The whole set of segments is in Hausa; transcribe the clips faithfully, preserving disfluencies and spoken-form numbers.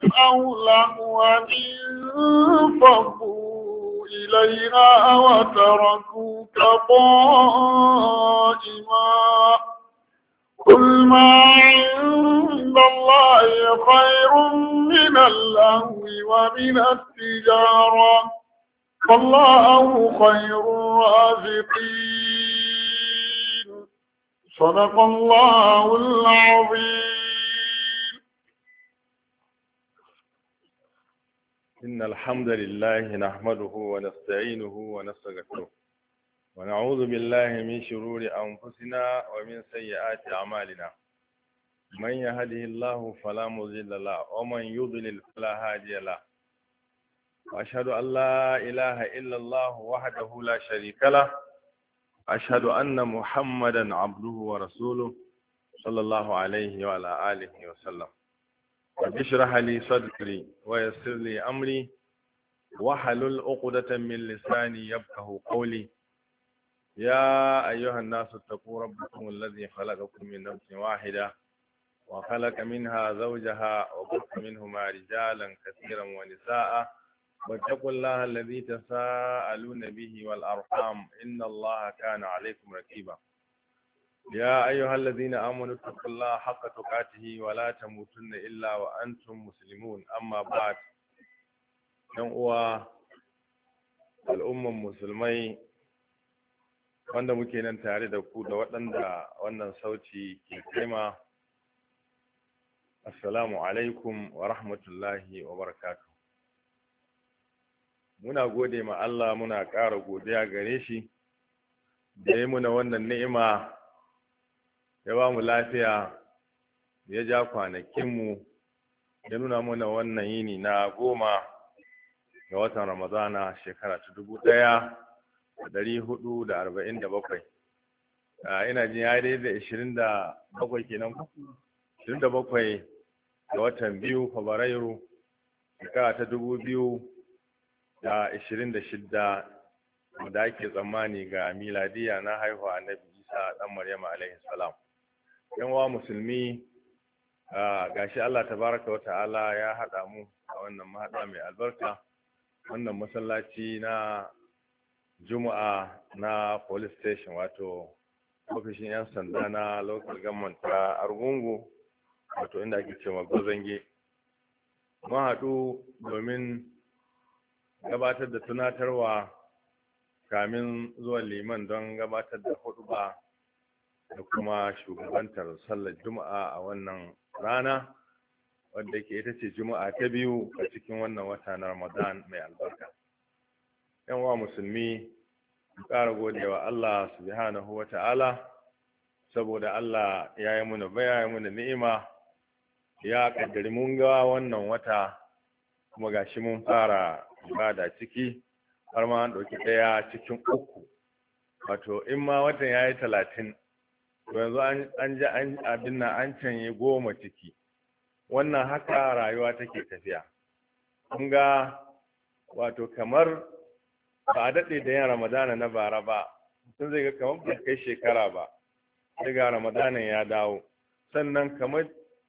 أو لهوا انفضوا إليها وتركوك قائما قل ما عند الله خير من اللهو ومن التجارة والله خير الرازقين صدق الله العظيم. إن الحمد لله نحمده ونستعينه ونستغفره ونعوذ بالله من شرور أنفسنا ومن سيئات أعمالنا من يهده الله فلا مضل له ومن يضلل فلا هادي له وأشهد أن لا إله إلا الله وحده لا شريك له أشهد أن محمدا عبده ورسوله صلى الله عليه وعلى آله وسلم رب اشرح لي صدري ويسر لي أمري واحلل عقدة من لساني يفقهوا قولي يا أيها الناس اتقوا ربكم الذي خلقكم من نفس واحدة وخلق منها زوجها وبث منهما رجالا كثيرا ونساء واتقوا الله الذي تساءلون به والأرحام إن الله كان عليكم رقيبا يا أيها الذين آمنوا اتقوا الله حق تقاته ولا تموتن إلا وأنتم مسلمون أما بعد يوم الأمة المسلمين wanda muke nan tare da ku da waɗanda wannan sauti ke kaima assalamu alaikum wa rahmatullahi wa barakatuh. Muna gode ma Allah, muna ƙara godiya gare shi da ya muna wannan ni'ima, ya ba mu lafiya, ya ja kwanakinmu, ya nuna muna wannan yini na goma ga watan Ramadana shekara ta dubu ɗaya da ɗari hudu da arba'in da bakwai. Ina jin ya dai da ishirin da bakwai kenan ku? Ishirin da bakwai ga watan biyu Fabrairu shekara ta dubu biyu da ishirin da shidda da ake tsammani ga miladiya na haihuwa Annabi Isa ɗan Maryama alaihi salam. Yan uwa musulmi, gashi Allah tabaraka wa ta'ala ya haɗa mu a wannan mahaɗa mai albarka, wannan masallaci na Juma'a na police station, wato ofishin 'yan sanda na local government ta Argungu, wato inda ake cewa Gozange. Mun haɗu domin gabatar da tunatarwa kamin zuwan liman don gabatar da huɗuba da kuma shugabantar sallar Juma'a a wannan rana, wadda ke ita ce Juma'a ta biyu a cikin wannan wata na Ramadan mai albarka. Yan wa musulmi, mu ƙara godewa Allah subhanahu wa ta'ala, saboda Allah ya yi muna baya, ya muna ni'ima, ya ƙaddari mun ga wannan wata, kuma gashi mun fara ibada ciki, har ma an ɗauki ɗaya cikin uku. Wato in ma watan ya yi talatin, to yanzu an ji abin nan an canye goma ciki. Wannan haka rayuwa take tafiya. Kun ga wato kamar ba a daɗe da yin Ramadana na bara ba, sun zai ga kamar ba kai shekara ba, sai ga Ramadanan ya dawo. Sannan kamar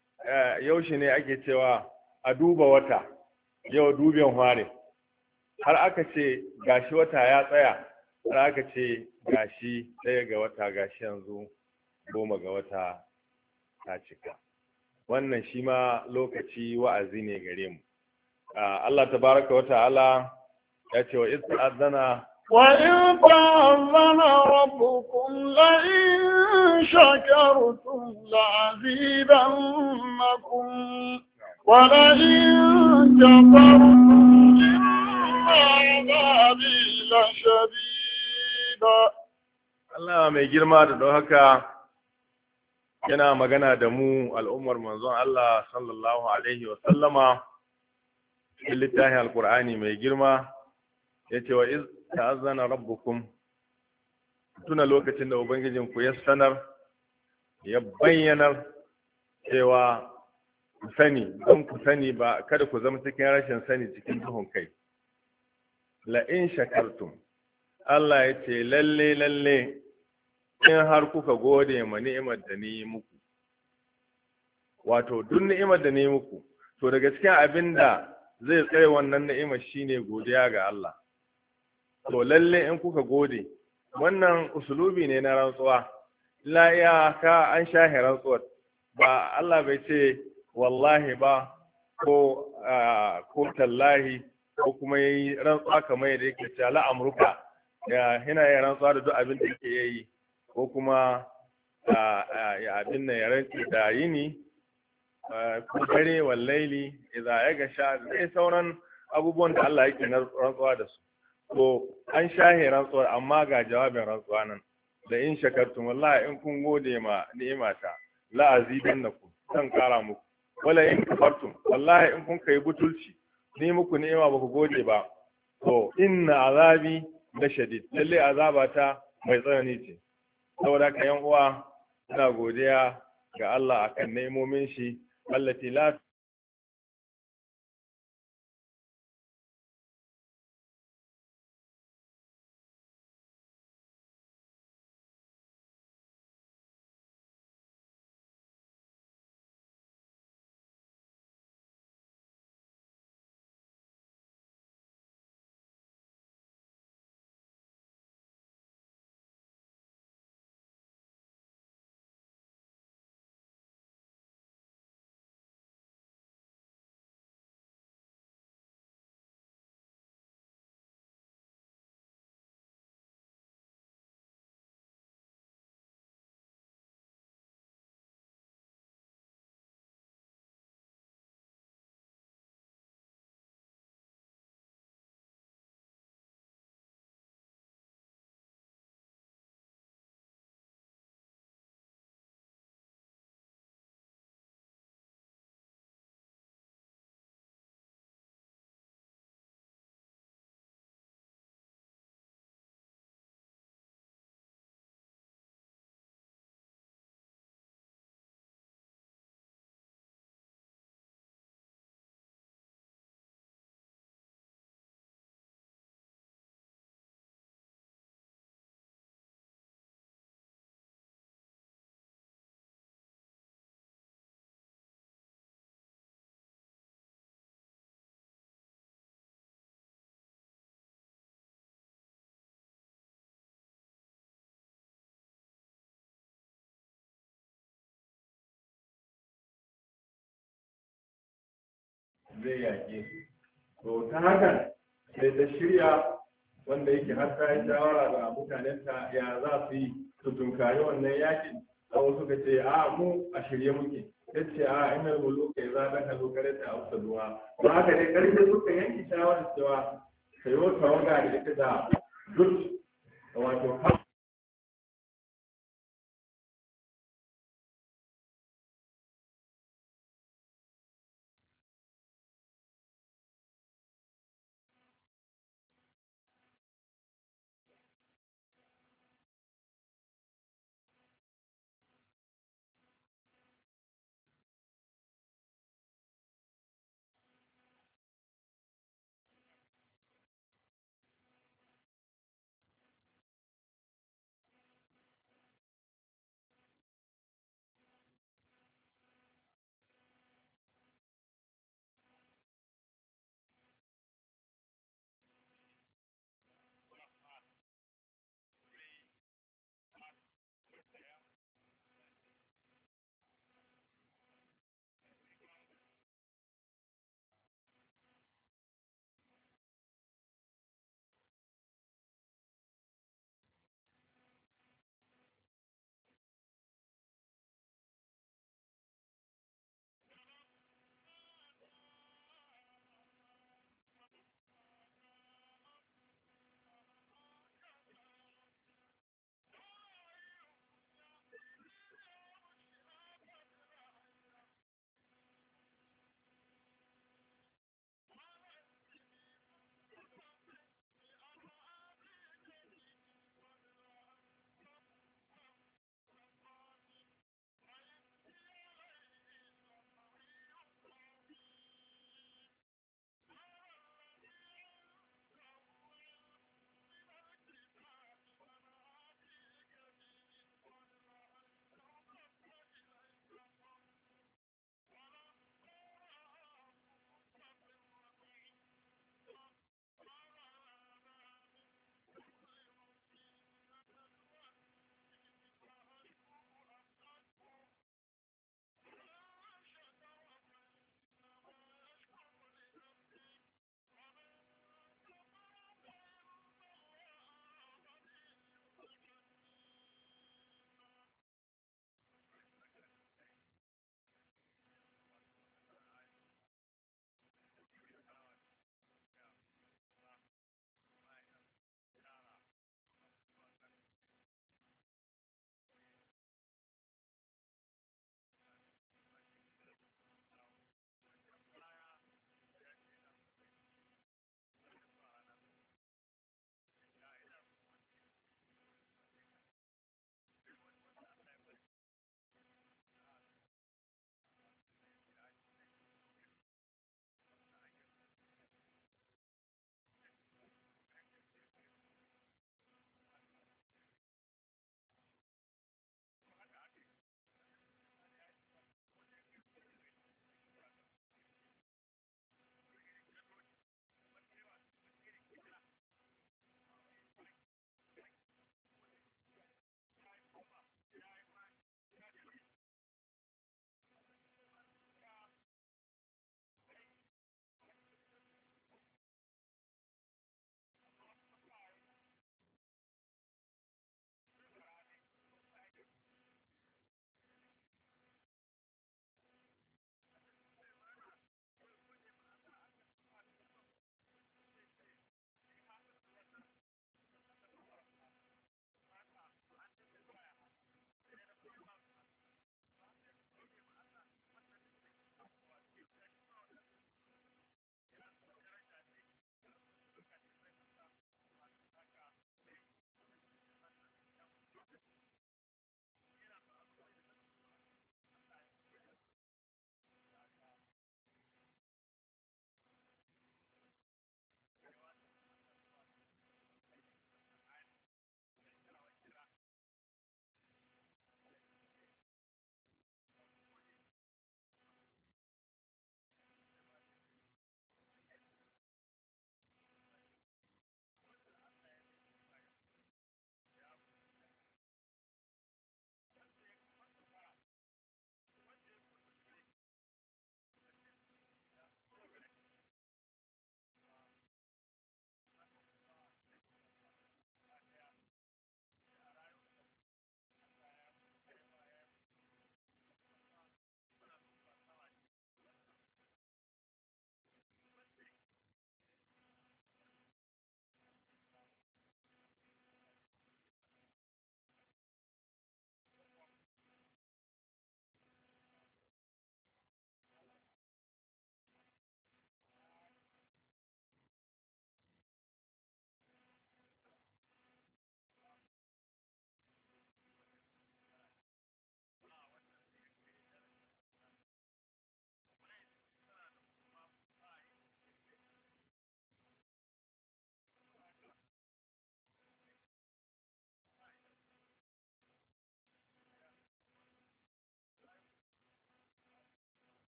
yaushe ne ake cewa a duba wata, yau dubiyan hware, har aka ce gashi wata ya tsaya, har aka ce gashi ɗaya ga wata, gashi yanzu goma ga wata ta cika. Wannan shi ma lokaci wa'azi ne gare mu. Allah tabaraka wa ta'ala ya ce wa izta azana wa in ta'azzana rabbukum la in shakartum la azidannakum wa la in kafartum inna 'adabi la shadid. Allah mai girma da don haka yana magana da mu al'ummar manzon Allah sallallahu alaihi wa sallama cikin littafin alkur'ani mai girma, ya ce wa iz ta'azzana rabbukum, tuna lokacin da ubangijinku ya sanar, ya bayyanar cewa ku sani, don ku sani ba, kada ku zama cikin rashin sani cikin duhun kai. La in shakartum, Allah ya ce lalle lalle in har kuka gode ma ni'imar da ni muku, wato duk ni'imar da ni muku, to daga cikin abin da zai tsare wannan ni'ima shine godiya ga Allah. To lalle in kuka gode, wannan usulubi ne na rantsuwa, la iyaka an shahi rantsuwar, ba Allah bai ce wallahi ba ko ko tallahi ko kuma yi rantsuwa kamar yadda yake cewa la amruka ya hina ya rantsuwa da duk abin da yake yi, ko kuma ya abin nan ya rantsi da yini ko dare wallaili idza ya gasha sai sauran abubuwan da Allah yake na rantsuwa da su. To an shahe rantsuwar, amma ga jawabin rantsuwa nan, da in shakartum wallahi in kun gode ma ni'imata la azidannakum, zan kara muku, wala in kafartum wallahi in kun kai butulci ni muku ni'ima ba ku gode ba, to inna azabi la shadid, lalle azabata mai tsanani ce. Saboda ka yan uwa, ina godiya ga Allah akan ni'imomin shi allati la zai yaƙe su. To ta hakan sai ta shirya, wanda yake har ta yi shawara da mutanenta ya za su yi su tunkari wannan yakin. Wasu suka ce a mu a shirye muke, ta ce a ina muluka ya zaɓa ka zo kare ta hausa ruwa. Ba haka dai ƙarfe suka yanke shawarar cewa ka yi wata tawaga da ita da duk wato